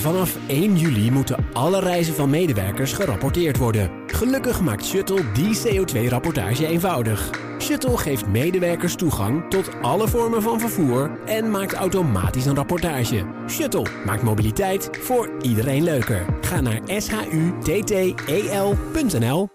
Vanaf 1 juli moeten alle reizen van medewerkers gerapporteerd worden. Gelukkig maakt Shuttle die CO2-rapportage eenvoudig. Shuttle geeft medewerkers toegang tot alle vormen van vervoer en maakt automatisch een rapportage. Shuttle maakt mobiliteit voor iedereen leuker. Ga naar shutttel.nl.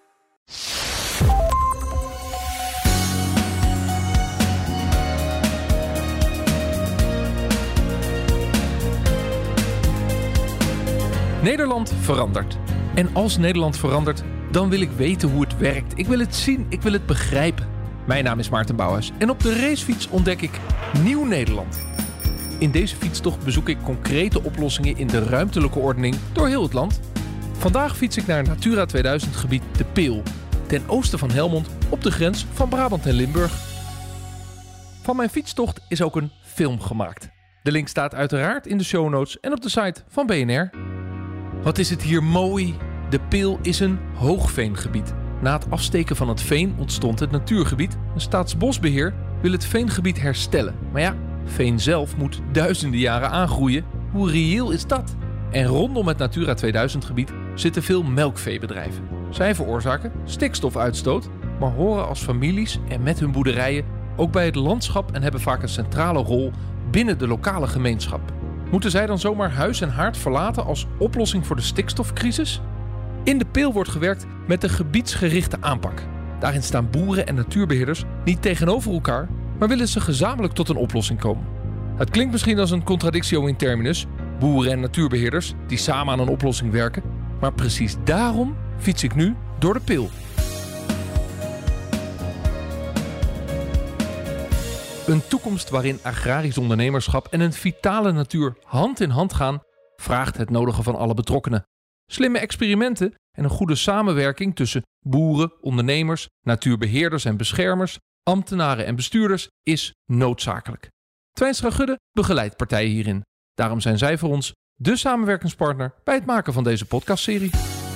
Nederland verandert. En als Nederland verandert, dan wil ik weten hoe het werkt. Ik wil het zien, ik wil het begrijpen. Mijn naam is Maarten Bouwhuis en op de racefiets ontdek ik Nieuw Nederland. In deze fietstocht bezoek ik concrete oplossingen in de ruimtelijke ordening door heel het land. Vandaag fiets ik naar het Natura 2000 gebied De Peel, ten oosten van Helmond op de grens van Brabant en Limburg. Van mijn fietstocht is ook een film gemaakt. De link staat uiteraard in de show notes en op de site van BNR. Wat is het hier mooi? De Peel is een hoogveengebied. Na het afsteken van het veen ontstond het natuurgebied. Een Staatsbosbeheer wil het veengebied herstellen. Maar ja, veen zelf moet duizenden jaren aangroeien. Hoe reëel is dat? En rondom het Natura 2000 gebied zitten veel melkveebedrijven. Zij veroorzaken stikstofuitstoot, maar horen als families en met hun boerderijen ook bij het landschap en hebben vaak een centrale rol binnen de lokale gemeenschap. Moeten zij dan zomaar huis en haard verlaten als oplossing voor de stikstofcrisis? In De Peel wordt gewerkt met een gebiedsgerichte aanpak. Daarin staan boeren en natuurbeheerders niet tegenover elkaar, maar willen ze gezamenlijk tot een oplossing komen. Het klinkt misschien als een contradictio in terminus, boeren en natuurbeheerders die samen aan een oplossing werken, maar precies daarom fiets ik nu door De Peel. Een toekomst waarin agrarisch ondernemerschap en een vitale natuur hand in hand gaan, vraagt het nodige van alle betrokkenen. Slimme experimenten en een goede samenwerking tussen boeren, ondernemers, natuurbeheerders en beschermers, ambtenaren en bestuurders is noodzakelijk. Twijnstra Gudde begeleidt partijen hierin. Daarom zijn zij voor ons de samenwerkingspartner bij het maken van deze podcastserie.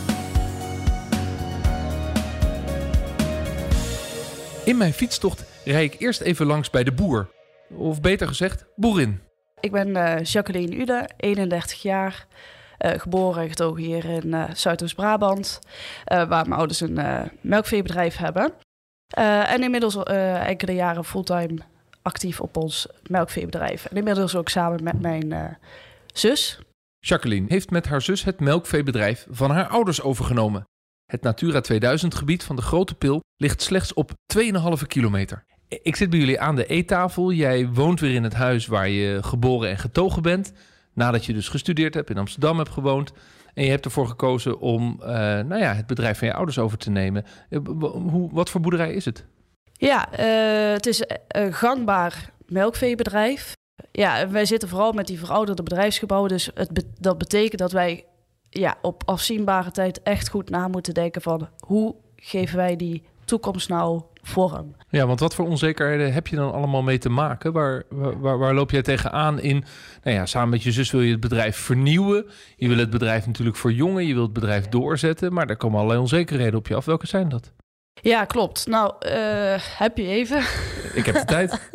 In mijn fietstocht rijd ik eerst even langs bij de boer. Of beter gezegd, boerin. Ik ben Jacqueline Ude, 31 jaar. Geboren en getogen hier in Zuidoost-Brabant. Waar mijn ouders een melkveebedrijf hebben. En inmiddels enkele jaren fulltime actief op ons melkveebedrijf. En inmiddels ook samen met mijn zus. Jacqueline heeft met haar zus het melkveebedrijf van haar ouders overgenomen. Het Natura 2000 gebied van de Grote Peel ligt slechts op 2,5 kilometer. Ik zit bij jullie aan de eettafel. Jij woont weer in het huis waar je geboren en getogen bent. Nadat je dus gestudeerd hebt, in Amsterdam hebt gewoond. En je hebt ervoor gekozen om het bedrijf van je ouders over te nemen. Wat voor boerderij is het? Ja, het is een gangbaar melkveebedrijf. Ja, wij zitten vooral met die verouderde bedrijfsgebouwen. Dus dat betekent dat wij op afzienbare tijd echt goed na moeten denken van hoe geven wij die toekomst nou vorm. Ja, want wat voor onzekerheden heb je dan allemaal mee te maken? Waar loop jij tegenaan in? Samen met je zus wil je het bedrijf vernieuwen. Je wil het bedrijf natuurlijk verjongen. Je wil het bedrijf doorzetten. Maar er komen allerlei onzekerheden op je af. Welke zijn dat? Ja, klopt. Nou, heb je even? Ik heb de tijd.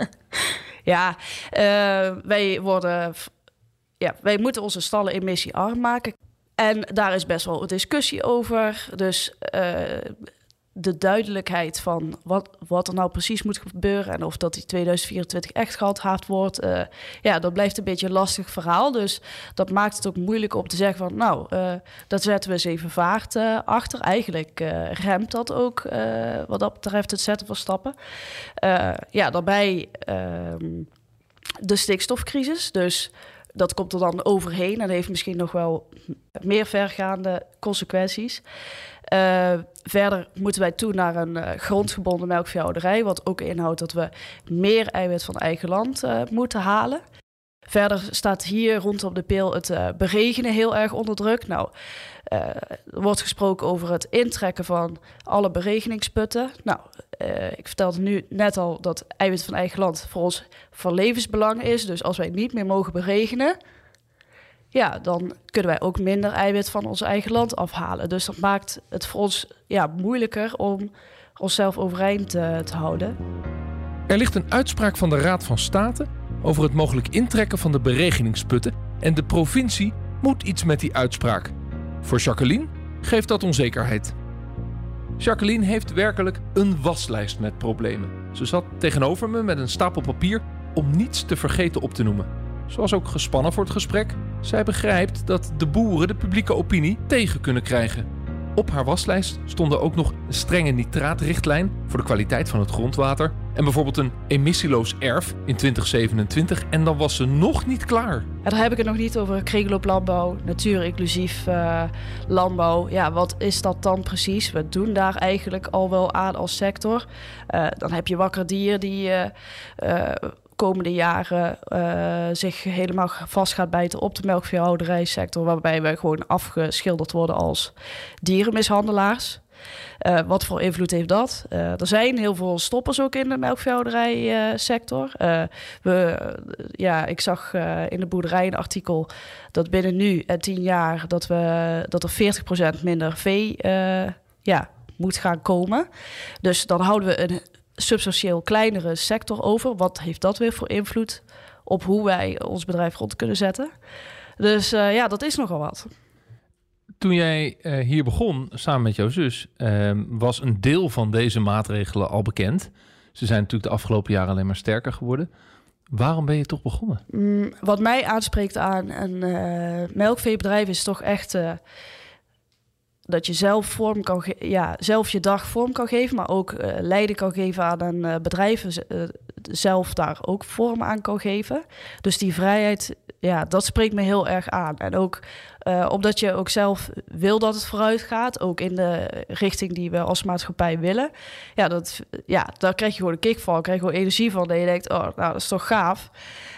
Wij moeten onze stallen emissiearm maken. En daar is best wel een discussie over. Dus de duidelijkheid van wat er nou precies moet gebeuren en of dat die 2024 echt gehandhaafd wordt, dat blijft een beetje een lastig verhaal. Dus dat maakt het ook moeilijk om te zeggen van dat zetten we eens even vaart achter. Eigenlijk remt dat ook wat dat betreft het zetten van stappen. Daarbij de stikstofcrisis. Dus dat komt er dan overheen en heeft misschien nog wel meer vergaande consequenties. Verder moeten wij toe naar een grondgebonden melkveehouderij, wat ook inhoudt dat we meer eiwit van eigen land moeten halen. Verder staat hier rondom De Peel het beregenen heel erg onder druk. Er wordt gesproken over het intrekken van alle beregeningsputten. Ik vertelde nu net al dat eiwit van eigen land voor ons van levensbelang is. Dus als wij niet meer mogen beregenen, dan kunnen wij ook minder eiwit van ons eigen land afhalen. Dus dat maakt het voor ons moeilijker om onszelf overeind te houden. Er ligt een uitspraak van de Raad van State over het mogelijk intrekken van de beregeningsputten. En de provincie moet iets met die uitspraak. Voor Jacqueline geeft dat onzekerheid. Jacqueline heeft werkelijk een waslijst met problemen. Ze zat tegenover me met een stapel papier om niets te vergeten op te noemen. Ze was ook gespannen voor het gesprek. Zij begrijpt dat de boeren de publieke opinie tegen kunnen krijgen. Op haar waslijst stonden ook nog een strenge nitraatrichtlijn voor de kwaliteit van het grondwater en bijvoorbeeld een emissieloos erf in 2027 en dan was ze nog niet klaar. En daar heb ik het nog niet over kringlooplandbouw, natuurinclusief landbouw. Ja, wat is dat dan precies? We doen daar eigenlijk al wel aan als sector. Dan heb je Wakker Dier die komende jaren zich helemaal vast gaat bijten op de melkveehouderijsector, waarbij we gewoon afgeschilderd worden als dierenmishandelaars. Wat voor invloed heeft dat? Er zijn heel veel stoppers ook in de melkveehouderijsector. Ik zag in de boerderij een artikel dat binnen nu en 10 jaar dat er 40% minder vee moet gaan komen. Dus dan houden we een substantieel kleinere sector over. Wat heeft dat weer voor invloed op hoe wij ons bedrijf rond kunnen zetten? Dus dat is nogal wat. Toen jij hier begon, samen met jouw zus, was een deel van deze maatregelen al bekend. Ze zijn natuurlijk de afgelopen jaren alleen maar sterker geworden. Waarom ben je toch begonnen? Wat mij aanspreekt aan een melkveebedrijf is toch echt dat je zelf je dag vorm kan geven, maar ook leiding kan geven aan een bedrijf, zelf daar ook vorm aan kan geven. Dus die vrijheid, dat spreekt me heel erg aan. En ook omdat je ook zelf wil dat het vooruit gaat, ook in de richting die we als maatschappij willen. Daar krijg je gewoon een kick van, krijg je gewoon energie van, dat je denkt, dat is toch gaaf.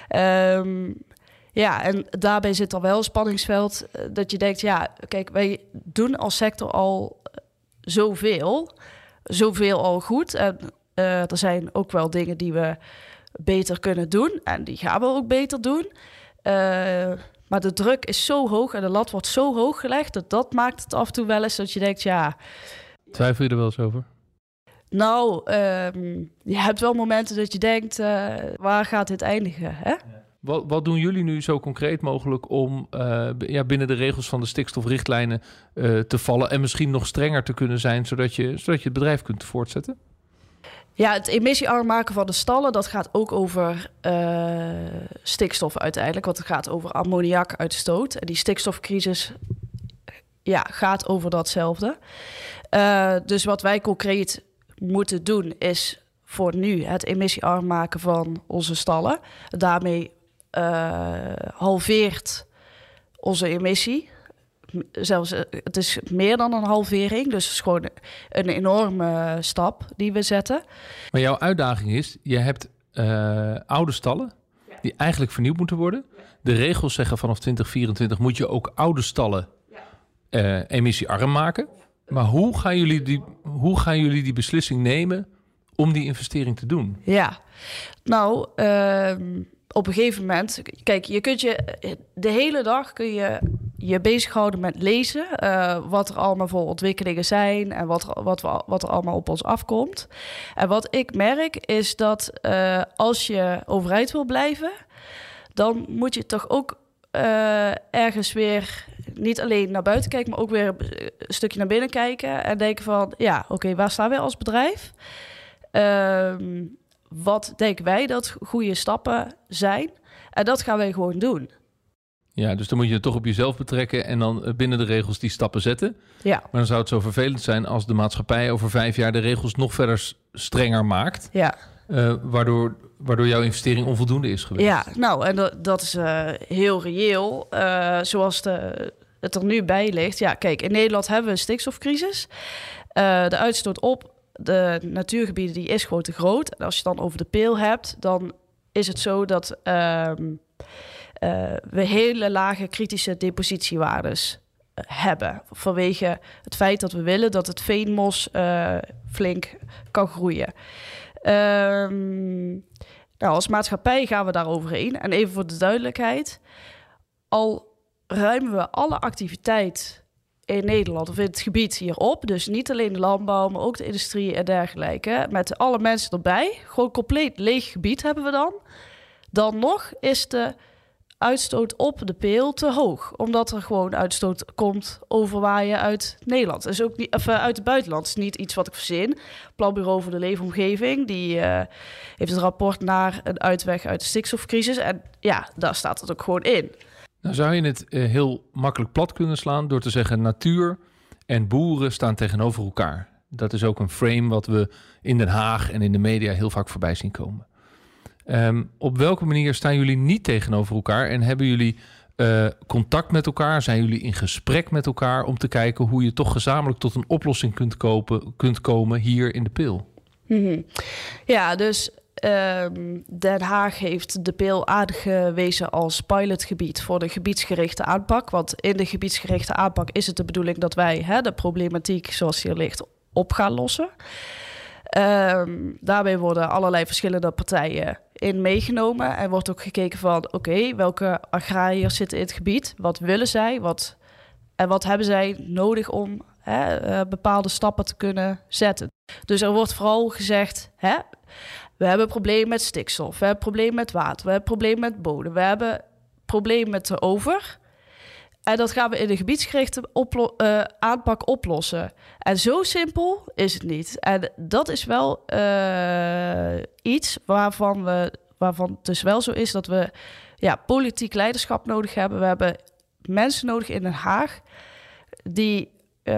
En daarbij zit er wel een spanningsveld dat je denkt, kijk, wij doen als sector al zoveel al goed. En er zijn ook wel dingen die we beter kunnen doen en die gaan we ook beter doen. Maar de druk is zo hoog en de lat wordt zo hoog gelegd dat maakt het af en toe wel eens dat je denkt, Twijfel je er wel eens over? Nou, je hebt wel momenten dat je denkt, waar gaat dit eindigen, hè? Ja. Wat doen jullie nu zo concreet mogelijk om binnen de regels van de stikstofrichtlijnen te vallen en misschien nog strenger te kunnen zijn, zodat je het bedrijf kunt voortzetten? Ja, het emissiearm maken van de stallen, dat gaat ook over stikstof uiteindelijk. Want het gaat over ammoniakuitstoot. En die stikstofcrisis gaat over datzelfde. Dus wat wij concreet moeten doen is voor nu het emissiearm maken van onze stallen. Daarmee halveert onze emissie. Zelfs, het is meer dan een halvering. Dus het is gewoon een enorme stap die we zetten. Maar jouw uitdaging is, je hebt oude stallen die eigenlijk vernieuwd moeten worden. De regels zeggen vanaf 2024 moet je ook oude stallen emissiearm maken. Maar hoe gaan jullie die beslissing nemen om die investering te doen? Ja, nou, op een gegeven moment, kijk, je kunt de hele dag kun je bezighouden met lezen, wat er allemaal voor ontwikkelingen zijn en wat er allemaal op ons afkomt. En wat ik merk is dat als je overeind wil blijven, dan moet je toch ook ergens weer niet alleen naar buiten kijken, maar ook weer een stukje naar binnen kijken en denken van, waar staan wij als bedrijf? Wat denken wij dat goede stappen zijn? En dat gaan wij gewoon doen. Ja, dus dan moet je het toch op jezelf betrekken en dan binnen de regels die stappen zetten. Ja. Maar dan zou het zo vervelend zijn als de maatschappij over 5 jaar de regels nog verder strenger maakt. Ja. Waardoor jouw investering onvoldoende is geweest. Ja, nou, en dat is heel reëel. Zoals het er nu bij ligt. Ja, kijk, in Nederland hebben we een stikstofcrisis. De uitstoot op de natuurgebieden die is gewoon te groot. En als je dan over de peel hebt, dan is het zo dat we hele lage kritische depositiewaardes hebben. Vanwege het feit dat we willen dat het veenmos flink kan groeien. Als maatschappij gaan we daar overheen. En even voor de duidelijkheid, al ruimen we alle activiteit in Nederland of in het gebied hierop, dus niet alleen de landbouw, maar ook de industrie en dergelijke, met alle mensen erbij, gewoon compleet leeg gebied hebben we dan nog is de uitstoot op de Peel te hoog. Omdat er gewoon uitstoot komt overwaaien uit Nederland. Dat is ook niet, uit het buitenland. Het is niet iets wat ik verzin. Planbureau voor de Leefomgeving, die heeft het rapport naar een uitweg uit de stikstofcrisis. En ja, daar staat het ook gewoon in. Nou zou je het heel makkelijk plat kunnen slaan door te zeggen natuur en boeren staan tegenover elkaar. Dat is ook een frame wat we in Den Haag en in de media heel vaak voorbij zien komen. Op welke manier staan jullie niet tegenover elkaar en hebben jullie contact met elkaar? Zijn jullie in gesprek met elkaar om te kijken hoe je toch gezamenlijk tot een oplossing kunt komen hier in de Peel? Mm-hmm. Ja, dus Den Haag heeft de Peel aangewezen als pilotgebied voor de gebiedsgerichte aanpak. Want in de gebiedsgerichte aanpak is het de bedoeling dat wij de problematiek zoals die er ligt op gaan lossen. Daarbij worden allerlei verschillende partijen in meegenomen. En wordt ook gekeken van, oké, welke agrariërs zitten in het gebied? Wat willen zij? Wat hebben zij nodig om bepaalde stappen te kunnen zetten? Dus er wordt vooral gezegd, we hebben een probleem met stikstof. We hebben een probleem met water. We hebben een probleem met bodem. We hebben een probleem met de over. En dat gaan we in de gebiedsgerichte aanpak oplossen. En zo simpel is het niet. En dat is wel iets waarvan het dus wel zo is dat we politiek leiderschap nodig hebben. We hebben mensen nodig in Den Haag die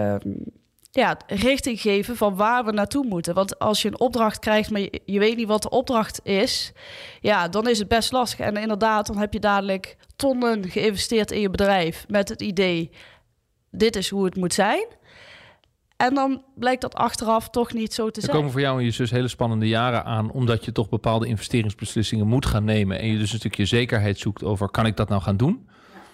richting geven van waar we naartoe moeten. Want als je een opdracht krijgt, maar je weet niet wat de opdracht is, dan is het best lastig. En inderdaad, dan heb je dadelijk tonnen geïnvesteerd in je bedrijf met het idee, dit is hoe het moet zijn. En dan blijkt dat achteraf toch niet zo te zijn. Er komen voor jou en je zus hele spannende jaren aan, omdat je toch bepaalde investeringsbeslissingen moet gaan nemen en je dus een stukje zekerheid zoekt over, kan ik dat nou gaan doen?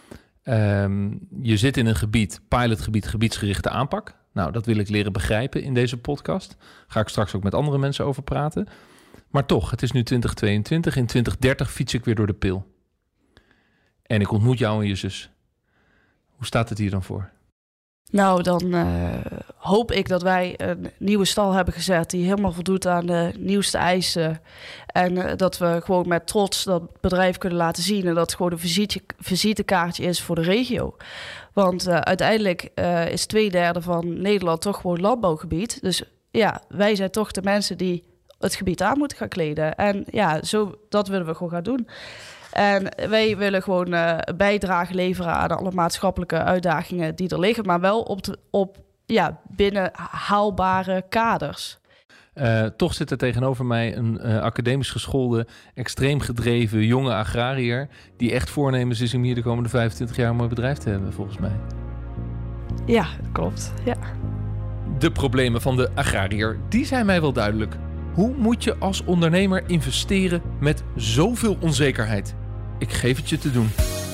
Je zit in een gebied, pilotgebied, gebiedsgerichte aanpak. Nou, dat wil ik leren begrijpen in deze podcast. Ga ik straks ook met andere mensen over praten. Maar toch, het is nu 2022. In 2030 fiets ik weer door de Peel. En ik ontmoet jou en je zus. Hoe staat het hier dan voor? Nou, dan hoop ik dat wij een nieuwe stal hebben gezet die helemaal voldoet aan de nieuwste eisen. En dat we gewoon met trots dat bedrijf kunnen laten zien. En dat het gewoon een visitekaartje is voor de regio. Want uiteindelijk is 2/3 van Nederland toch gewoon landbouwgebied. Dus ja, wij zijn toch de mensen die het gebied aan moeten gaan kleden. En ja, dat willen we gewoon gaan doen. En wij willen gewoon een bijdrage leveren aan alle maatschappelijke uitdagingen die er liggen, maar wel binnen haalbare kaders. Toch zit er tegenover mij een academisch geschoolde, extreem gedreven jonge agrariër die echt voornemens is om hier de komende 25 jaar een mooi bedrijf te hebben, volgens mij. Ja, dat klopt. Ja. De problemen van de agrariër, die zijn mij wel duidelijk. Hoe moet je als ondernemer investeren met zoveel onzekerheid? Ik geef het je te doen.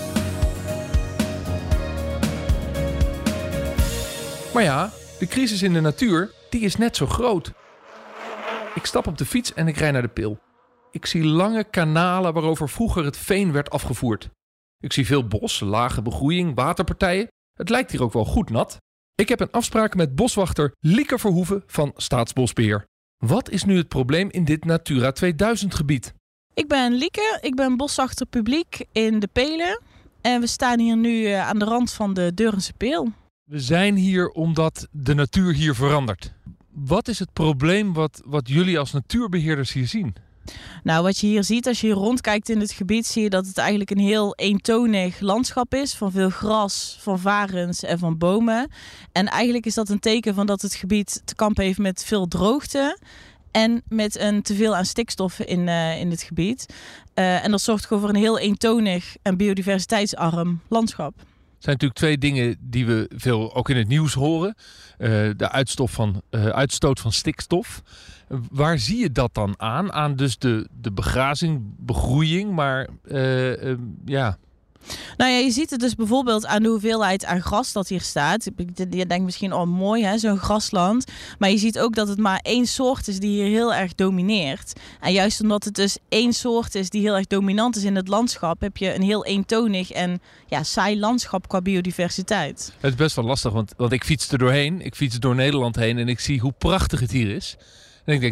Maar ja, de crisis in de natuur, die is net zo groot. Ik stap op de fiets en ik rij naar de Peel. Ik zie lange kanalen waarover vroeger het veen werd afgevoerd. Ik zie veel bos, lage begroeiing, waterpartijen. Het lijkt hier ook wel goed nat. Ik heb een afspraak met boswachter Lieke Verhoeven van Staatsbosbeheer. Wat is nu het probleem in dit Natura 2000 gebied? Ik ben Lieke, ik ben boswachter publiek in de Pelen. En we staan hier nu aan de rand van de Deurense Peel. We zijn hier omdat de natuur hier verandert. Wat is het probleem wat jullie als natuurbeheerders hier zien? Nou, wat je hier ziet als je hier rondkijkt in het gebied, zie je dat het eigenlijk een heel eentonig landschap is. Van veel gras, van varens en van bomen. En eigenlijk is dat een teken van dat het gebied te kampen heeft met veel droogte. En met een teveel aan stikstof in het gebied. En dat zorgt gewoon voor een heel eentonig en biodiversiteitsarm landschap. Er zijn natuurlijk twee dingen die we veel ook in het nieuws horen. De uitstoot van stikstof. Waar zie je dat dan aan? Aan dus de begrazing, begroeiing, maar ja... Nou ja, je ziet het dus bijvoorbeeld aan de hoeveelheid aan gras dat hier staat. Je denkt misschien, oh mooi hè, zo'n grasland. Maar je ziet ook dat het maar één soort is die hier heel erg domineert. En juist omdat het dus één soort is die heel erg dominant is in het landschap, heb je een heel eentonig en saai landschap qua biodiversiteit. Het is best wel lastig, want ik fiets er doorheen. Ik fiets door Nederland heen en ik zie hoe prachtig het hier is. En ik denk, nou,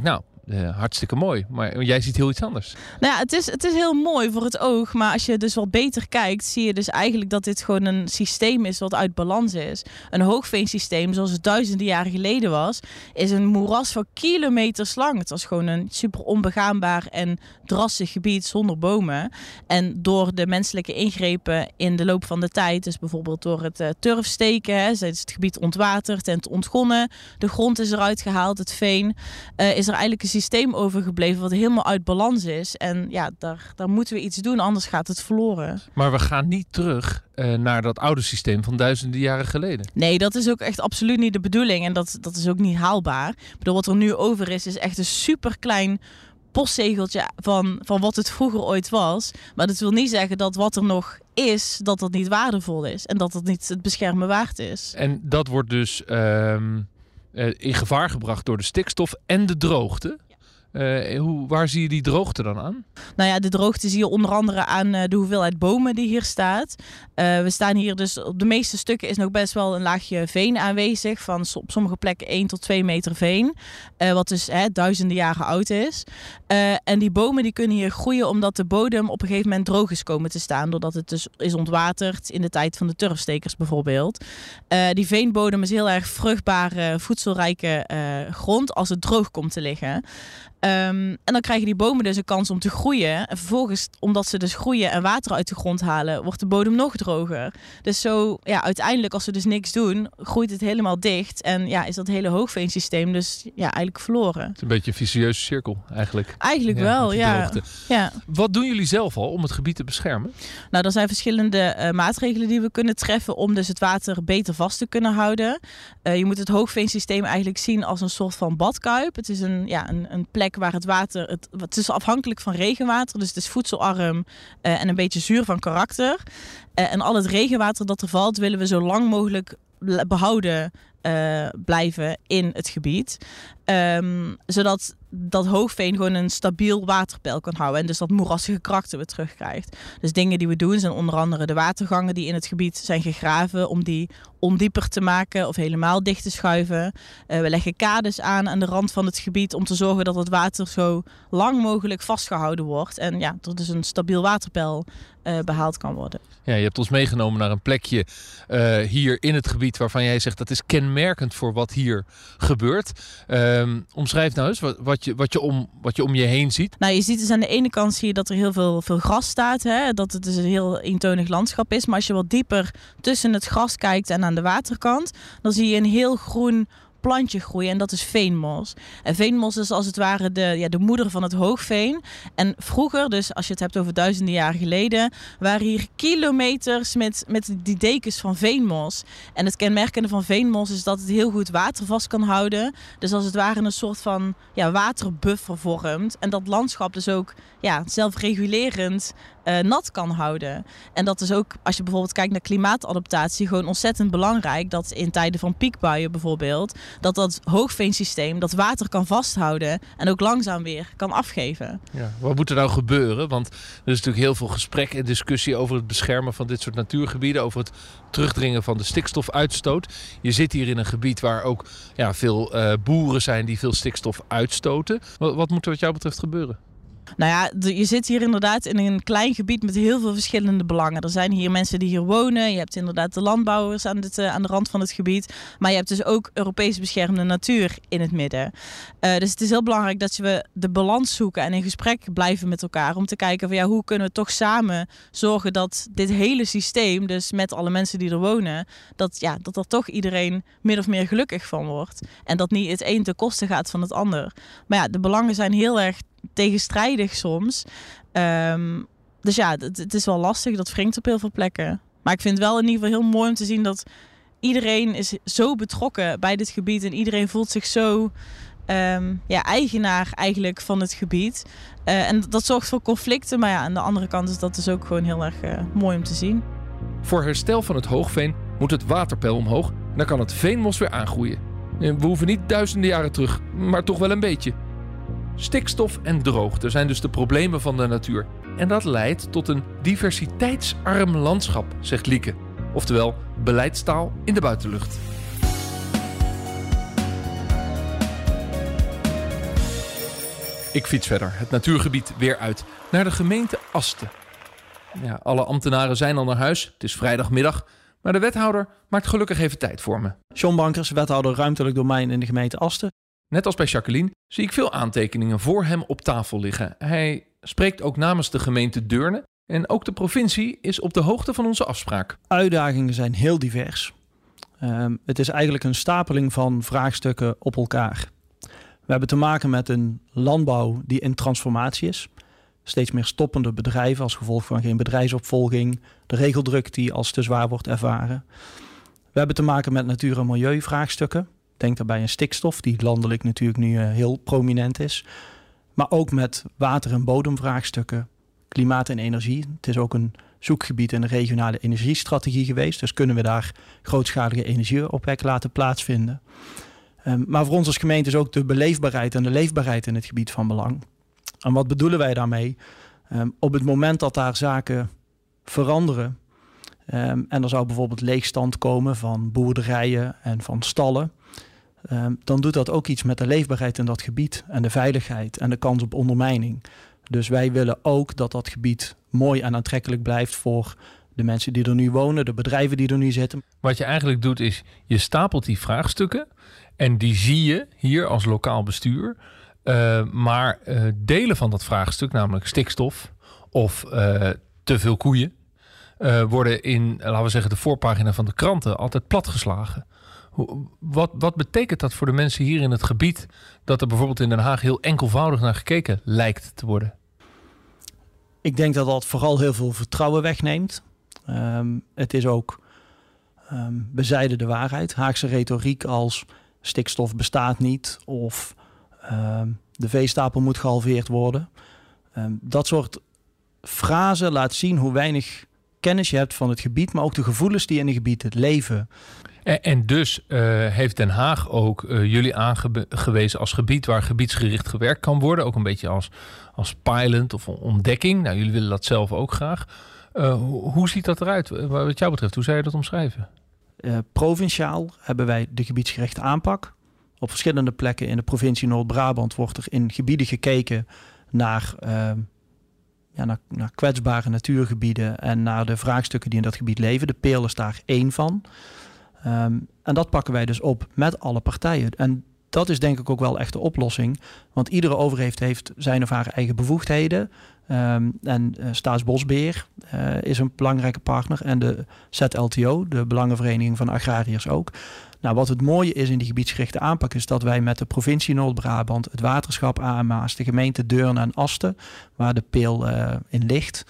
hartstikke mooi. Maar jij ziet heel iets anders. Nou ja, het is heel mooi voor het oog. Maar als je dus wat beter kijkt, zie je dus eigenlijk dat dit gewoon een systeem is wat uit balans is. Een hoogveensysteem, zoals het duizenden jaren geleden was, is een moeras van kilometers lang. Het was gewoon een super onbegaanbaar en drassig gebied zonder bomen. En door de menselijke ingrepen in de loop van de tijd, dus bijvoorbeeld door het turfsteken, is het gebied ontwaterd en ontgonnen. De grond is eruit gehaald, het veen. Is er eigenlijk een systeem overgebleven wat helemaal uit balans is. En ja, daar moeten we iets doen, anders gaat het verloren. Maar we gaan niet terug naar dat oude systeem van duizenden jaren geleden. Nee, dat is ook echt absoluut niet de bedoeling. En dat is ook niet haalbaar. Ik bedoel, wat er nu over is echt een superklein postzegeltje van wat het vroeger ooit was. Maar dat wil niet zeggen dat wat er nog is, dat dat niet waardevol is. En dat het niet het beschermen waard is. En dat wordt dus in gevaar gebracht door de stikstof en de droogte. Waar zie je die droogte dan aan? Nou ja, de droogte zie je onder andere aan de hoeveelheid bomen die hier staat. We staan hier dus op de meeste stukken is nog best wel een laagje veen aanwezig. Van op sommige plekken 1 tot 2 meter veen. Wat dus duizenden jaren oud is. En die bomen die kunnen hier groeien omdat de bodem op een gegeven moment droog is komen te staan. Doordat het dus is ontwaterd in de tijd van de turfstekers bijvoorbeeld. Die veenbodem is heel erg vruchtbare, voedselrijke grond als het droog komt te liggen. En dan krijgen die bomen dus een kans om te groeien. En vervolgens, omdat ze dus groeien en water uit de grond halen, wordt de bodem nog droger. Dus zo, ja, uiteindelijk als we dus niks doen, groeit het helemaal dicht. En ja, is dat hele hoogveensysteem dus ja, eigenlijk verloren. Het is een beetje een vicieuze cirkel eigenlijk. Eigenlijk wel, ja. Wat doen jullie zelf al om het gebied te beschermen? Nou, er zijn verschillende maatregelen die we kunnen treffen om dus het water beter vast te kunnen houden. Je moet het hoogveensysteem eigenlijk zien als een soort van badkuip. Het is een plek waar het water, het is afhankelijk van regenwater, dus het is voedselarm en een beetje zuur van karakter. En al het regenwater dat er valt, willen we zo lang mogelijk behouden blijven in het gebied. Zodat dat hoogveen gewoon een stabiel waterpeil kan houden. En dus dat moerassige karakter weer terugkrijgt. Dus dingen die we doen zijn onder andere de watergangen die in het gebied zijn gegraven. Om die ondieper te maken of helemaal dicht te schuiven. We leggen kades aan de rand van het gebied om te zorgen dat het water zo lang mogelijk vastgehouden wordt. En ja, er dus een stabiel waterpeil behaald kan worden. Ja, je hebt ons meegenomen naar een plekje hier in het gebied waarvan jij zegt dat is kenmerkend voor wat hier gebeurt. Omschrijf nou eens wat je om je heen ziet. Nou, je ziet dus aan de ene kant zie je dat er heel veel gras staat. Hè? Dat het dus een heel eentonig landschap is. Maar als je wat dieper tussen het gras kijkt en aan de waterkant, dan zie je een heel groen plantje groeien en dat is veenmos. En veenmos is als het ware de moeder van het hoogveen. En vroeger, dus als je het hebt over duizenden jaren geleden, waren hier kilometers met die dekens van veenmos. En het kenmerkende van veenmos is dat het heel goed water vast kan houden. Dus als het ware een soort van waterbuffer vormt. En dat landschap dus ook zelfregulerend nat kan houden. En dat is ook, als je bijvoorbeeld kijkt naar klimaatadaptatie, gewoon ontzettend belangrijk dat in tijden van piekbuien bijvoorbeeld, dat hoogveensysteem dat water kan vasthouden en ook langzaam weer kan afgeven. Ja, wat moet er nou gebeuren? Want er is natuurlijk heel veel gesprek en discussie over het beschermen van dit soort natuurgebieden, over het terugdringen van de stikstofuitstoot. Je zit hier in een gebied waar ook veel boeren zijn die veel stikstof uitstoten. Wat moet er wat jou betreft gebeuren? Nou ja, je zit hier inderdaad in een klein gebied met heel veel verschillende belangen. Er zijn hier mensen die hier wonen. Je hebt inderdaad de landbouwers aan de rand van het gebied. Maar je hebt dus ook Europees beschermde natuur in het midden. Dus het is heel belangrijk dat we de balans zoeken en in gesprek blijven met elkaar. Om te kijken van hoe kunnen we toch samen zorgen dat dit hele systeem, dus met alle mensen die er wonen, dat er toch iedereen min of meer gelukkig van wordt. En dat niet het een ten koste gaat van het ander. Maar ja, de belangen zijn heel erg tegenstrijdig soms. Dus het is wel lastig. Dat wringt op heel veel plekken. Maar ik vind het wel in ieder geval heel mooi om te zien dat iedereen is zo betrokken bij dit gebied. En iedereen voelt zich zo eigenaar eigenlijk van het gebied. En dat zorgt voor conflicten. Maar aan de andere kant is dat dus ook gewoon heel erg mooi om te zien. Voor herstel van het hoogveen moet het waterpeil omhoog. En dan kan het veenmos weer aangroeien. We hoeven niet duizenden jaren terug, maar toch wel een beetje. Stikstof en droogte zijn dus de problemen van de natuur. En dat leidt tot een diversiteitsarm landschap, zegt Lieke. Oftewel, beleidstaal in de buitenlucht. Ik fiets verder, het natuurgebied weer uit, naar de gemeente Asten. Ja, alle ambtenaren zijn al naar huis, het is vrijdagmiddag, maar de wethouder maakt gelukkig even tijd voor me. John Bankers, wethouder ruimtelijk domein in de gemeente Asten. Net als bij Jacqueline zie ik veel aantekeningen voor hem op tafel liggen. Hij spreekt ook namens de gemeente Deurne en ook de provincie is op de hoogte van onze afspraak. Uitdagingen zijn heel divers. Het is eigenlijk een stapeling van vraagstukken op elkaar. We hebben te maken met een landbouw die in transformatie is. Steeds meer stoppende bedrijven als gevolg van geen bedrijfsopvolging. De regeldruk die als te zwaar wordt ervaren. We hebben te maken met natuur- en milieuvraagstukken. Denk daarbij aan stikstof, die landelijk natuurlijk nu heel prominent is. Maar ook met water- en bodemvraagstukken. Klimaat en energie. Het is ook een zoekgebied in de regionale energiestrategie geweest. Dus kunnen we daar grootschalige energieopwek laten plaatsvinden. Maar voor ons als gemeente is ook de beleefbaarheid en de leefbaarheid in het gebied van belang. En wat bedoelen wij daarmee? Op het moment dat daar zaken veranderen en er zou bijvoorbeeld leegstand komen van boerderijen en van stallen, dan doet dat ook iets met de leefbaarheid in dat gebied en de veiligheid en de kans op ondermijning. Dus wij willen ook dat dat gebied mooi en aantrekkelijk blijft voor de mensen die er nu wonen, de bedrijven die er nu zitten. Wat je eigenlijk doet is, je stapelt die vraagstukken en die zie je hier als lokaal bestuur. Maar delen van dat vraagstuk, namelijk stikstof of te veel koeien, worden in, laten we zeggen, de voorpagina van de kranten altijd platgeslagen. Wat betekent dat voor de mensen hier in het gebied, dat er bijvoorbeeld in Den Haag heel enkelvoudig naar gekeken lijkt te worden? Ik denk dat dat vooral heel veel vertrouwen wegneemt. Het is ook bezijden de waarheid. Haagse retoriek als stikstof bestaat niet of de veestapel moet gehalveerd worden. Dat soort frasen laat zien hoe weinig kennis je hebt van het gebied, maar ook de gevoelens die in het gebied leven. En dus heeft Den Haag ook jullie aangewezen als gebied waar gebiedsgericht gewerkt kan worden. Ook een beetje als pilot of ontdekking. Nou, jullie willen dat zelf ook graag. Hoe ziet dat eruit wat jou betreft? Hoe zou je dat omschrijven? Provinciaal hebben wij de gebiedsgerichte aanpak. Op verschillende plekken in de provincie Noord-Brabant wordt er in gebieden gekeken naar kwetsbare natuurgebieden en naar de vraagstukken die in dat gebied leven. De Peel is daar één van. En dat pakken wij dus op met alle partijen. En dat is denk ik ook wel echt de oplossing. Want iedere overheid heeft zijn of haar eigen bevoegdheden. En Staatsbosbeheer is een belangrijke partner. En de ZLTO, de Belangenvereniging van Agrariërs ook. Nou, wat het mooie is in die gebiedsgerichte aanpak is dat wij met de provincie Noord-Brabant, het waterschap AMA's, de gemeente Deurne en Asten, waar de Peel in ligt,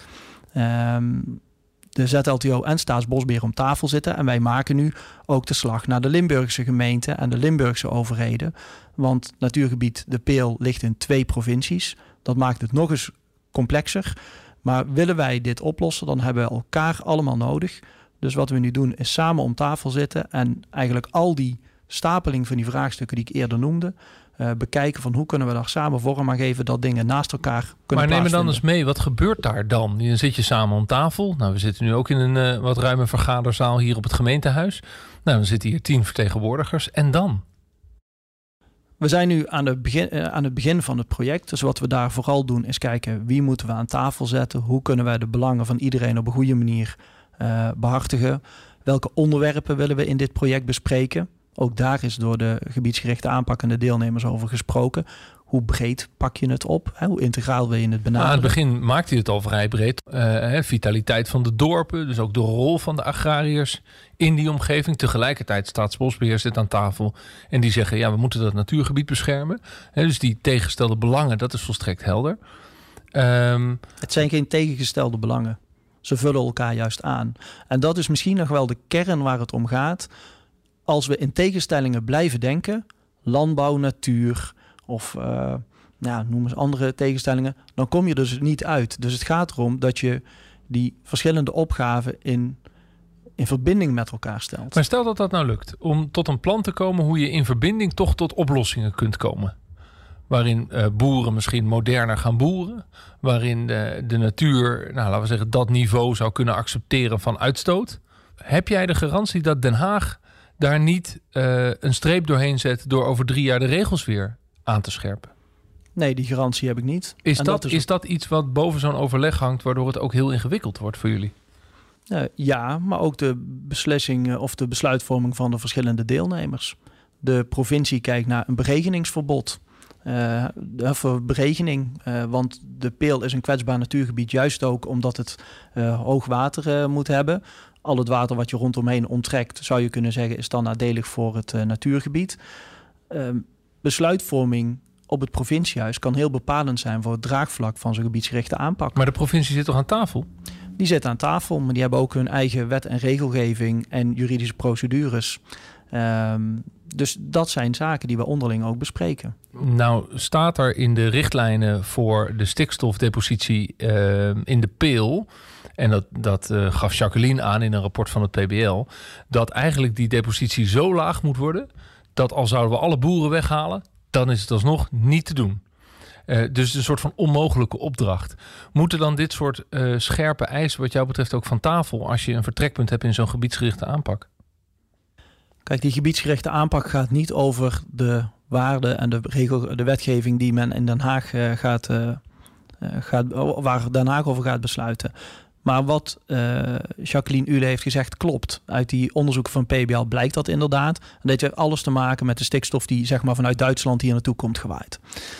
de ZLTO en Staatsbosbeheer om tafel zitten. En wij maken nu ook de slag naar de Limburgse gemeenten en de Limburgse overheden. Want natuurgebied De Peel ligt in 2 provincies. Dat maakt het nog eens complexer. Maar willen wij dit oplossen, dan hebben we elkaar allemaal nodig. Dus wat we nu doen is samen om tafel zitten en eigenlijk al die stapeling van die vraagstukken die ik eerder noemde, bekijken van hoe kunnen we daar samen vorm aan geven dat dingen naast elkaar kunnen plaatsvinden. Maar neem me dan eens mee, wat gebeurt daar dan? Dan zit je samen om tafel. Nou, we zitten nu ook in een wat ruime vergaderzaal hier op het gemeentehuis. Nou, dan zitten hier 10 vertegenwoordigers. En dan? We zijn nu aan het begin van het project. Dus wat we daar vooral doen is kijken wie moeten we aan tafel zetten. Hoe kunnen wij de belangen van iedereen op een goede manier behartigen. Welke onderwerpen willen we in dit project bespreken? Ook daar is door de gebiedsgerichte aanpak en de deelnemers over gesproken. Hoe breed pak je het op? Hoe integraal wil je het benaderen? Aan het begin maakte hij het al vrij breed. Vitaliteit van de dorpen, dus ook de rol van de agrariërs in die omgeving. Tegelijkertijd Staatsbosbeheer zit aan tafel en die zeggen, ja, we moeten dat natuurgebied beschermen. Dus die tegengestelde belangen, dat is volstrekt helder. Het zijn geen tegengestelde belangen. Ze vullen elkaar juist aan. En dat is misschien nog wel de kern waar het om gaat. Als we in tegenstellingen blijven denken, landbouw, natuur of noem eens andere tegenstellingen, dan kom je dus niet uit. Dus het gaat erom dat je die verschillende opgaven in verbinding met elkaar stelt. Maar stel dat dat nou lukt, om tot een plan te komen hoe je in verbinding toch tot oplossingen kunt komen. Waarin boeren misschien moderner gaan boeren. Waarin de natuur, laten we zeggen, dat niveau zou kunnen accepteren van uitstoot. Heb jij de garantie dat Den Haag daar niet een streep doorheen zet door over 3 jaar de regels weer aan te scherpen? Nee, die garantie heb ik niet. Is dat iets wat boven zo'n overleg hangt, waardoor het ook heel ingewikkeld wordt voor jullie? Ja, maar ook de beslissing of de besluitvorming van de verschillende deelnemers. De provincie kijkt naar een beregeningsverbod. Beregening, want de Peel is een kwetsbaar natuurgebied, juist ook omdat het hoog water moet hebben. Al het water wat je rondomheen onttrekt, zou je kunnen zeggen, is dan nadelig voor het natuurgebied. Besluitvorming op het provinciehuis kan heel bepalend zijn voor het draagvlak van zo'n gebiedsgerichte aanpak. Maar de provincie zit toch aan tafel? Die zitten aan tafel, maar die hebben ook hun eigen wet en regelgeving en juridische procedures. Dus dat zijn zaken die we onderling ook bespreken. Nou staat er in de richtlijnen voor de stikstofdepositie in de Peel, en dat gaf Jacqueline aan in een rapport van het PBL, dat eigenlijk die depositie zo laag moet worden dat al zouden we alle boeren weghalen, dan is het alsnog niet te doen. Dus een soort van onmogelijke opdracht. Moeten dan dit soort scherpe eisen wat jou betreft ook van tafel als je een vertrekpunt hebt in zo'n gebiedsgerichte aanpak? Kijk, die gebiedsgerichte aanpak gaat niet over de waarden en de wetgeving die men in Den Haag waar Den Haag over gaat besluiten. Maar wat Jacqueline Ule heeft gezegd klopt. Uit die onderzoeken van PBL blijkt dat inderdaad. En dit heeft alles te maken met de stikstof die zeg maar vanuit Duitsland hier naartoe komt gewaaid.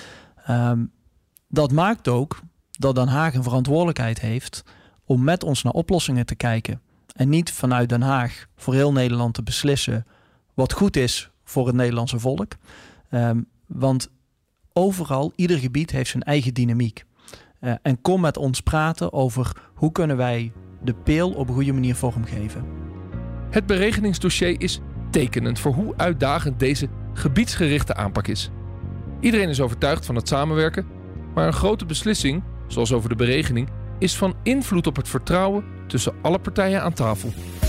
Dat maakt ook dat Den Haag een verantwoordelijkheid heeft om met ons naar oplossingen te kijken. En niet vanuit Den Haag voor heel Nederland te beslissen wat goed is voor het Nederlandse volk. Want overal, ieder gebied heeft zijn eigen dynamiek. En kom met ons praten over hoe kunnen wij de Peel op een goede manier vormgeven. Het beregeningsdossier is tekenend voor hoe uitdagend deze gebiedsgerichte aanpak is. Iedereen is overtuigd van het samenwerken, maar een grote beslissing, zoals over de beregening, is van invloed op het vertrouwen tussen alle partijen aan tafel.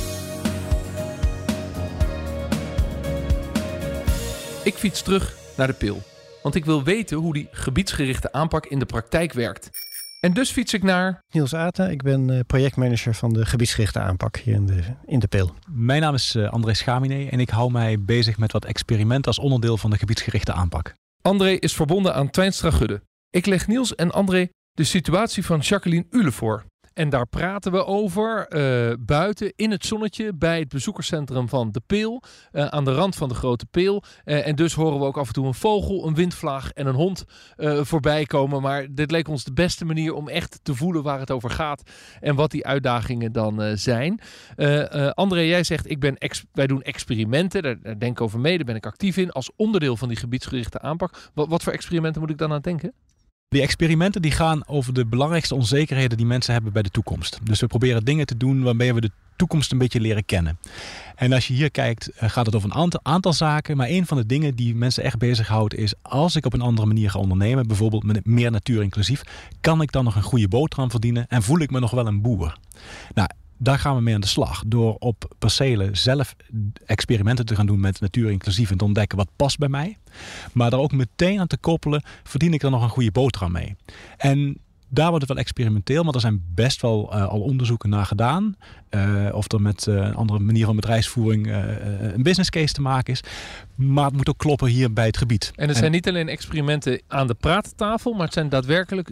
Ik fiets terug naar de Peel, want ik wil weten hoe die gebiedsgerichte aanpak in de praktijk werkt. En dus fiets ik naar Niels Aten, ik ben projectmanager van de gebiedsgerichte aanpak hier in de Peel. Mijn naam is André Schamine en ik hou mij bezig met wat experimenten als onderdeel van de gebiedsgerichte aanpak. André is verbonden aan Twijnstra Gudde. Ik leg Niels en André de situatie van Jacqueline Ule voor. En daar praten we over buiten in het zonnetje bij het bezoekerscentrum van de Peel. Aan de rand van de Grote Peel. En dus horen we ook af en toe een vogel, een windvlaag en een hond voorbij komen. Maar dit leek ons de beste manier om echt te voelen waar het over gaat. En wat die uitdagingen dan zijn. André, jij zegt wij doen experimenten. Daar denk ik over mee. Daar ben ik actief in. Als onderdeel van die gebiedsgerichte aanpak. Wat voor experimenten moet ik dan aan denken? Die experimenten die gaan over de belangrijkste onzekerheden die mensen hebben bij de toekomst. Dus we proberen dingen te doen waarmee we de toekomst een beetje leren kennen. En als je hier kijkt, gaat het over een aantal zaken. Maar een van de dingen die mensen echt bezighoudt is, als ik op een andere manier ga ondernemen, bijvoorbeeld met meer natuur inclusief, kan ik dan nog een goede boterham verdienen en voel ik me nog wel een boer? Nou, daar gaan we mee aan de slag. Door op percelen zelf experimenten te gaan doen met natuur inclusief en te ontdekken wat past bij mij. Maar daar ook meteen aan te koppelen, verdien ik er nog een goede boterham mee. En daar wordt het wel experimenteel, maar er zijn best wel al onderzoeken naar gedaan. Of er met een andere manier van bedrijfsvoering een business case te maken is. Maar het moet ook kloppen hier bij het gebied. En het zijn niet alleen experimenten aan de praattafel, maar het zijn daadwerkelijk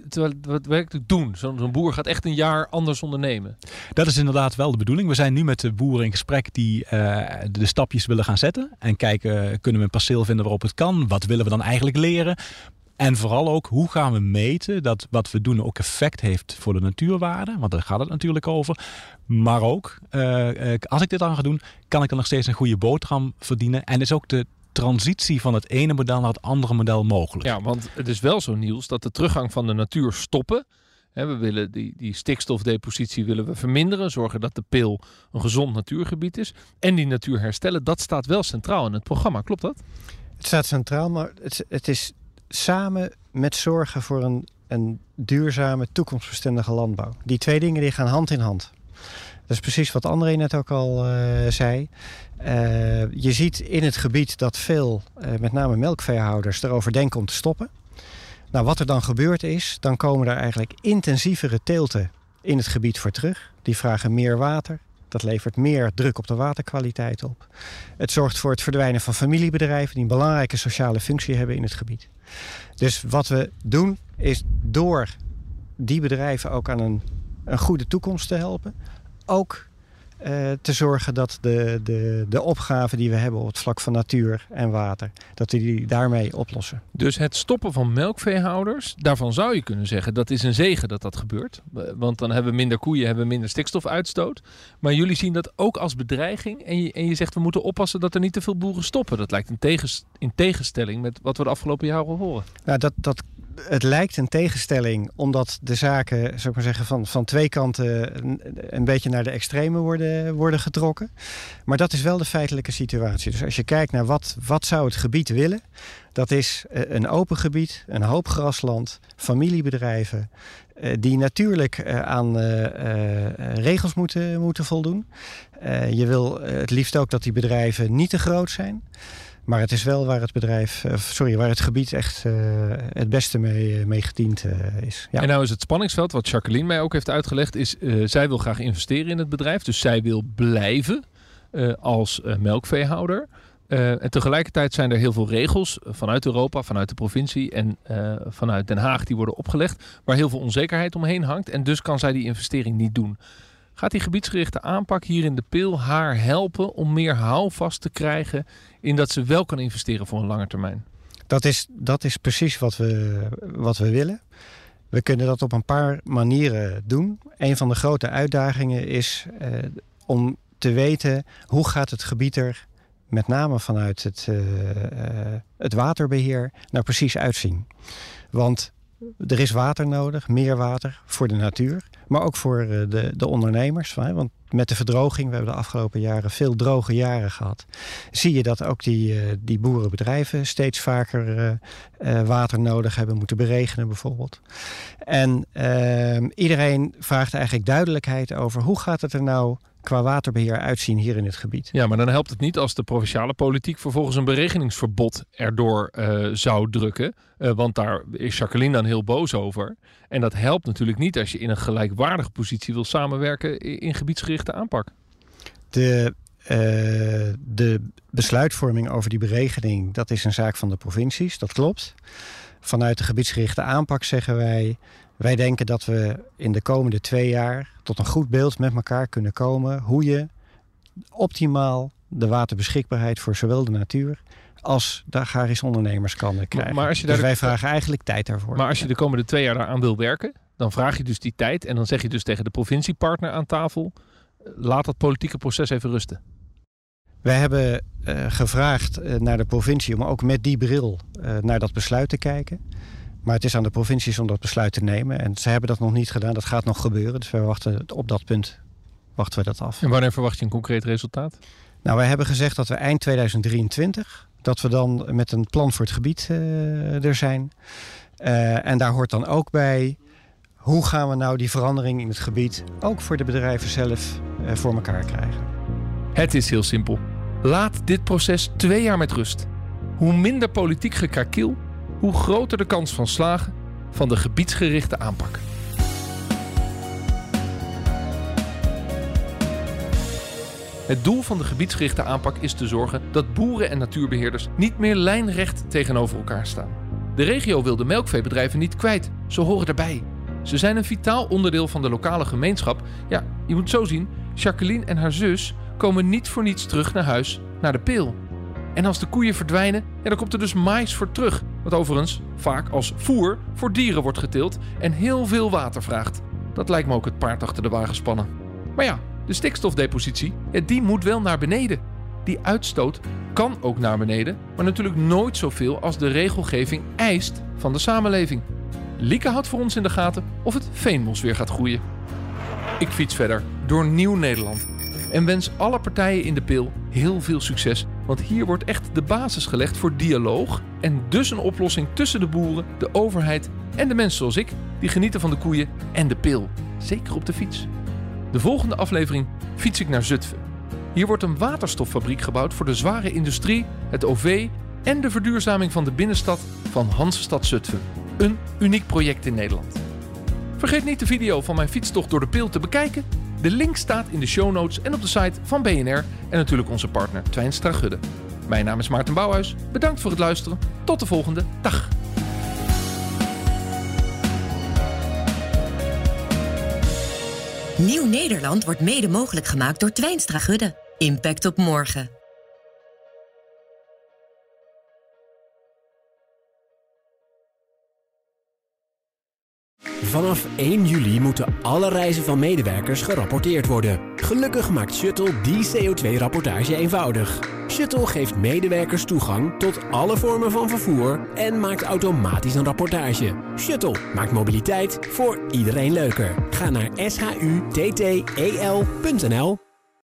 doen. Zo'n boer gaat echt een jaar anders ondernemen. Dat is inderdaad wel de bedoeling. We zijn nu met de boeren in gesprek die de stapjes willen gaan zetten. En kijken, kunnen we een perceel vinden waarop het kan? Wat willen we dan eigenlijk leren? En vooral ook, hoe gaan we meten dat wat we doen ook effect heeft voor de natuurwaarde? Want daar gaat het natuurlijk over. Maar ook, als ik dit dan ga doen, kan ik dan nog steeds een goede boterham verdienen. En is ook de transitie van het ene model naar het andere model mogelijk. Ja, want het is wel zo, Niels, dat de teruggang van de natuur stoppen. We willen die stikstofdepositie willen we verminderen. Zorgen dat de Peel een gezond natuurgebied is. En die natuur herstellen, dat staat wel centraal in het programma. Klopt dat? Het staat centraal, maar het is samen met zorgen voor een duurzame, toekomstbestendige landbouw. Die twee dingen die gaan hand in hand. Dat is precies wat André net ook al zei. Je ziet in het gebied dat veel, met name melkveehouders, erover denken om te stoppen. Nou, wat er dan gebeurd is, dan komen er eigenlijk intensievere teelten in het gebied voor terug. Die vragen meer water, Dat levert meer druk op de waterkwaliteit op. Het zorgt voor het verdwijnen van familiebedrijven die een belangrijke sociale functie hebben in het gebied. Dus wat we doen is door die bedrijven ook aan een goede toekomst te helpen. Ook te zorgen dat de opgaven die we hebben op het vlak van natuur en water, dat we die daarmee oplossen. Dus het stoppen van melkveehouders, daarvan zou je kunnen zeggen dat is een zegen dat gebeurt. Want dan hebben we minder koeien, hebben we minder stikstofuitstoot. Maar jullie zien dat ook als bedreiging en je zegt we moeten oppassen dat er niet te veel boeren stoppen. Dat lijkt in tegenstelling met wat we de afgelopen jaren horen. Nou, het lijkt een tegenstelling omdat de zaken, zou ik maar zeggen, van twee kanten een beetje naar de extreme worden getrokken. Maar dat is wel de feitelijke situatie. Dus als je kijkt naar wat zou het gebied willen, dat is een open gebied, een hoop grasland, familiebedrijven die natuurlijk aan regels moeten voldoen. Je wil het liefst ook dat die bedrijven niet te groot zijn. Maar het is wel waar het gebied echt het beste mee gediend is. Ja. En nou is het spanningsveld, wat Jacqueline mij ook heeft uitgelegd, is zij wil graag investeren in het bedrijf. Dus zij wil blijven als melkveehouder. En tegelijkertijd zijn er heel veel regels vanuit Europa, vanuit de provincie en vanuit Den Haag die worden opgelegd, waar heel veel onzekerheid omheen hangt. En dus kan zij die investering niet doen. Gaat die gebiedsgerichte aanpak hier in de Pil haar helpen om meer houvast te krijgen in dat ze wel kan investeren voor een lange termijn? Dat is precies wat we willen. We kunnen dat op een paar manieren doen. Een van de grote uitdagingen is om te weten hoe gaat het gebied er met name vanuit het waterbeheer nou precies uitzien. Want er is water nodig, meer water voor de natuur, maar ook voor de ondernemers. Want met de verdroging, we hebben de afgelopen jaren veel droge jaren gehad, zie je dat ook die boerenbedrijven steeds vaker water nodig hebben, moeten beregenen bijvoorbeeld. En iedereen vraagt eigenlijk duidelijkheid over hoe gaat het er nou qua waterbeheer uitzien hier in het gebied. Ja, maar dan helpt het niet als de provinciale politiek vervolgens een beregeningsverbod erdoor zou drukken. Want daar is Jacqueline dan heel boos over. En dat helpt natuurlijk niet als je in een gelijkwaardige positie wil samenwerken in gebiedsgerichte aanpak. De besluitvorming over die beregening, dat is een zaak van de provincies, dat klopt. Vanuit de gebiedsgerichte aanpak zeggen wij denken dat we in de komende 2 jaar tot een goed beeld met elkaar kunnen komen hoe je optimaal de waterbeschikbaarheid voor zowel de natuur als de agrarische ondernemers kan krijgen. Maar dus wij vragen eigenlijk tijd daarvoor. Maar als je de komende 2 jaar daaraan wil werken, dan vraag je dus die tijd en dan zeg je dus tegen de provinciepartner aan tafel, laat dat politieke proces even rusten. Wij hebben gevraagd naar de provincie om ook met die bril naar dat besluit te kijken. Maar het is aan de provincies om dat besluit te nemen. En ze hebben dat nog niet gedaan. Dat gaat nog gebeuren. Dus op dat punt wachten we dat af. En wanneer verwacht je een concreet resultaat? Nou, wij hebben gezegd dat we eind 2023... dat we dan met een plan voor het gebied er zijn. En daar hoort dan ook bij, hoe gaan we nou die verandering in het gebied ook voor de bedrijven zelf voor elkaar krijgen? Het is heel simpel. Laat dit proces 2 jaar met rust. Hoe minder politiek gekrakeel, hoe groter de kans van slagen van de gebiedsgerichte aanpak. Het doel van de gebiedsgerichte aanpak is te zorgen dat boeren en natuurbeheerders niet meer lijnrecht tegenover elkaar staan. De regio wil de melkveebedrijven niet kwijt, ze horen erbij. Ze zijn een vitaal onderdeel van de lokale gemeenschap. Ja, je moet zo zien, Jacqueline en haar zus komen niet voor niets terug naar huis, naar de Pil. En als de koeien verdwijnen, ja, dan komt er dus maïs voor terug. Wat overigens vaak als voer voor dieren wordt geteeld en heel veel water vraagt. Dat lijkt me ook het paard achter de wagen spannen. Maar ja, de stikstofdepositie, die moet wel naar beneden. Die uitstoot kan ook naar beneden, maar natuurlijk nooit zoveel als de regelgeving eist van de samenleving. Lieke houdt voor ons in de gaten of het veenmos weer gaat groeien. Ik fiets verder door Nieuw Nederland en wens alle partijen in de Pil heel veel succes. Want hier wordt echt de basis gelegd voor dialoog en dus een oplossing tussen de boeren, de overheid en de mensen zoals ik, die genieten van de koeien en de Pil. Zeker op de fiets. De volgende aflevering fiets ik naar Zutphen. Hier wordt een waterstoffabriek gebouwd voor de zware industrie, het OV en de verduurzaming van de binnenstad van Hansestad Zutphen. Een uniek project in Nederland. Vergeet niet de video van mijn fietstocht door de Pil te bekijken. De link staat in de show notes en op de site van BNR en natuurlijk onze partner Twijnstra Gudde. Mijn naam is Maarten Bouwhuis. Bedankt voor het luisteren. Tot de volgende. Dag. Nieuw Nederland wordt mede mogelijk gemaakt door Twijnstra Gudde. Impact op morgen. Vanaf 1 juli moeten alle reizen van medewerkers gerapporteerd worden. Gelukkig maakt Shuttle die CO2-rapportage eenvoudig. Shuttle geeft medewerkers toegang tot alle vormen van vervoer en maakt automatisch een rapportage. Shuttle maakt mobiliteit voor iedereen leuker. Ga naar shuttl.nl.